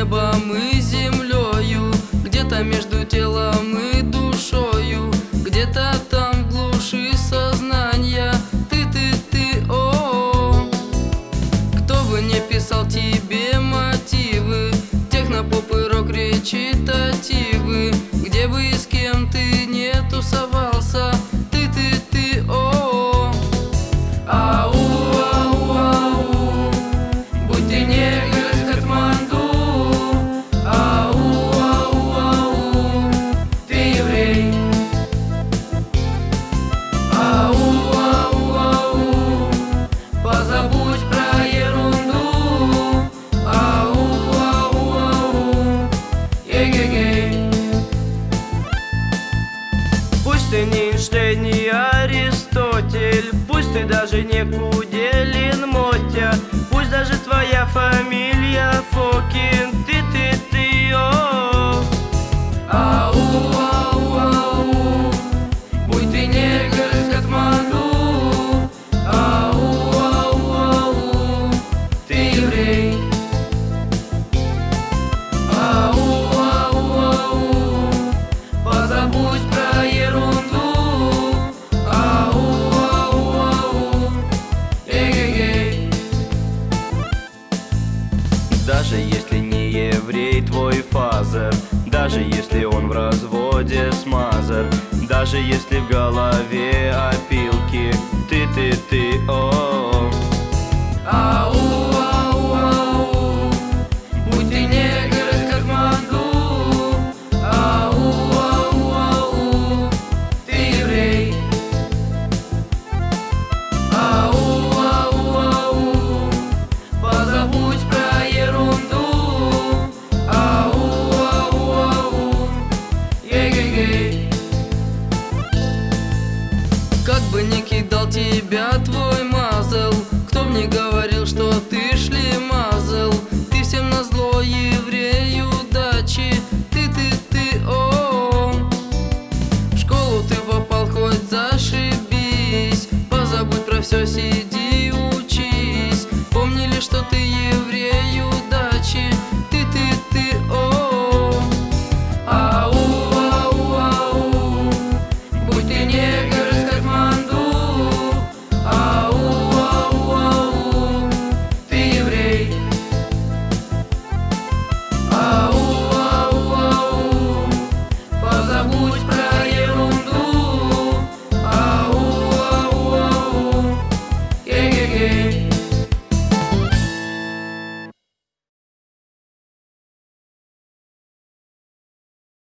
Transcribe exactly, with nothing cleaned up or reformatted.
небом и землею, где-то между телом и душою, где-то там в глуши сознания. Ты, ты, ты, о, кто бы не писал тебе мотивы, технопоп и рок-речитативы, где бы и с кем ты не тусовался. Ты, ты, ты, о, ау, ау, ау, будь ты негр из Катманду, ау, ау, ау, ты еврей, ау, ау, ау, позабудь про ерунду, ау, ау, ау, эгегей. Пусть ты не Эйнштейн, не Аристотель, пусть ты даже не Куделин Мотя, пусть даже твоя фамилия Фокин. Ты, ты, ты, о, ау, ау, ау, будь ты негр из Катманду, ау, ау, ау, ты еврей, ау, ау, ау, позабудь про ерунду, ау, ау, ау, эгегей. Даже если не еврей твой фазер, даже если он в разводе с мазер, даже если в голове опилки, ты, ты, ты, о, ау, ау, ау, будь ты негр из Катманду, ау, ау, ау, ты еврей, ау, ау, ау, позабудь про ерунду, ау, ау, ау, эгегей. Как бы ни кидал тебя твой мазл, кто б ни говорил